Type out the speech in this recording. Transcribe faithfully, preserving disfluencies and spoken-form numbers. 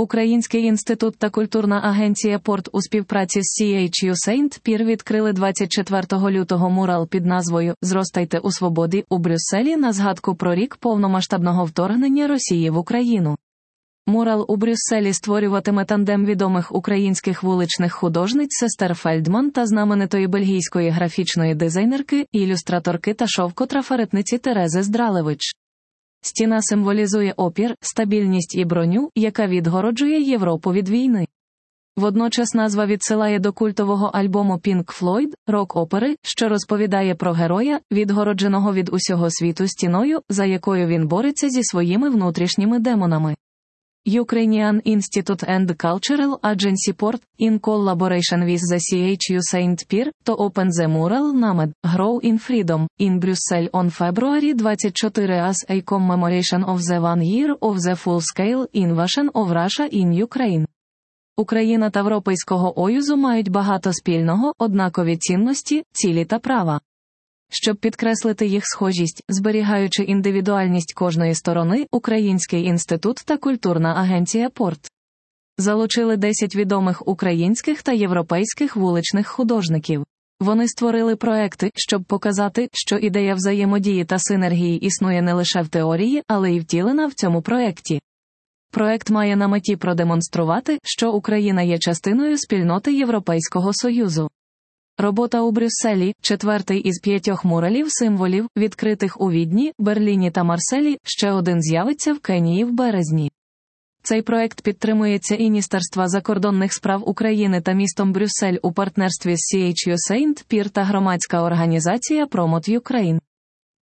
Український інститут та культурна агенція «Порт» у співпраці з сі ейч ю Saint-Pierre відкрили двадцять четвертого лютого мурал під назвою «Зростайте у свободі» у Брюсселі на згадку про рік повномасштабного вторгнення Росії в Україну. Мурал у Брюсселі створюватиме тандем відомих українських вуличних художниць сестер Фельдман та знаменитої бельгійської графічної дизайнерки, ілюстраторки та шовкотрафаретниці Терези Здралевич. Стіна символізує опір, стабільність і броню, яка відгороджує Європу від війни. Водночас назва відсилає до культового альбому Pink Floyd, рок-опери, що розповідає про героя, відгородженого від усього світу стіною, за якою він бореться зі своїми внутрішніми демонами. Ukrainian Institute and Cultural Agency Port, in collaboration with the сі ейч ю Saint-Pierre, to open the mural named Grow in Freedom, in Brussels on February twenty-fourth as a commemoration of the one year of the full-scale invasion of Russia in Ukraine. Україна та Європейського Союзу мають багато спільного, однакові цінності, цілі та права. Щоб підкреслити їх схожість, зберігаючи індивідуальність кожної сторони, Український інститут та культурна агенція «Порт» залучили десять відомих українських та європейських вуличних художників. Вони створили проекти, щоб показати, що ідея взаємодії та синергії існує не лише в теорії, але й втілена в цьому проекті. Проект має на меті продемонструвати, що Україна є частиною спільноти Європейського Союзу. Робота у Брюсселі – четвертий із п'ятьох муралів-символів, відкритих у Відні, Берліні та Марселі, ще один з'явиться в Кенії в березні. Цей проект підтримується Міністерства закордонних справ України та містом Брюссель у партнерстві з сі ейч ю Saint-Pierre та громадська організація Promote Ukraine.